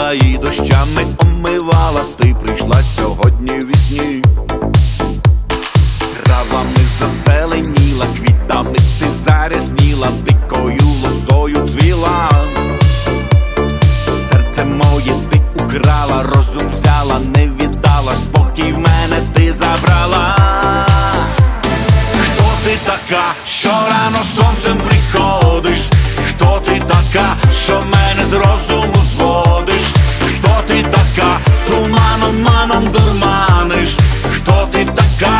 гріла і дощами омивала, ти прийшла сьогодні ввісні. Травами зазеленіла, квітами ти зарясніла, дикою лозою цвіла. Серце моє ти украла, розум взяла, не віддала, спокій в мене ти забрала. Хто ти така, що рано сонцем приходиш? Хто ти така, що мене з розуму зводиш? Хто ти така, туманом маном дурманиш? Хто ти така?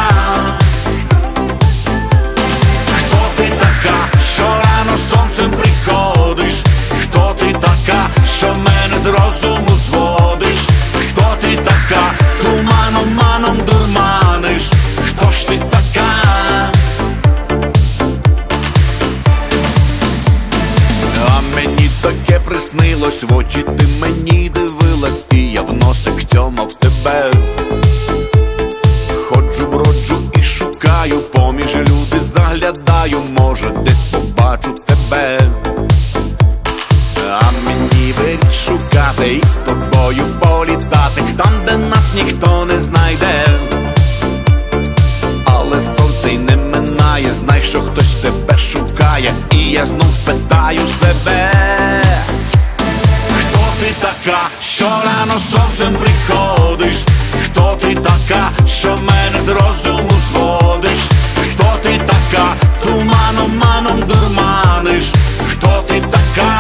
Хто ти така, що рано сонцем приходиш? Хто ти така, що мене з розуму зводиш? Хто ти така, туманом маном дурманиш? Хто ж ти така? А мені таке приснилось, в очі ти мені дивилась, і я в носик тьомав тебе. Ходжу, броджу і шукаю, поміж люди заглядаю, може десь побачу тебе. А мені беріть шукати і з тобою політати, там, де нас ніхто не знайде. Але сонце й не минає, знай, що хтось тебе шукає, і я знов питаю себе. Хто ти така, що рано сонцем приходиш? Хто ти така, що мене з розуму зводиш? Хто ти така, туманом маном дурманиш? Хто ти така?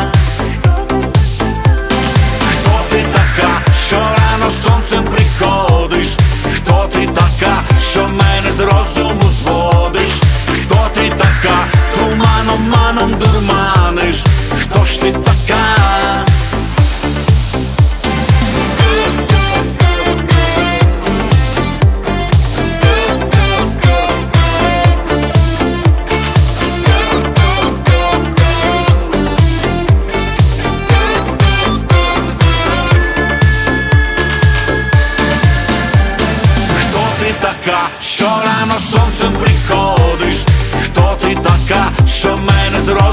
Хто ти така, що рано сонцем приходиш? Хто ти така, що мене з розуму зводиш? Хто ти така, туманом маном дурманиш? Хто ж ти така? Що рано сонцем приходиш? Хто ти така, що мене з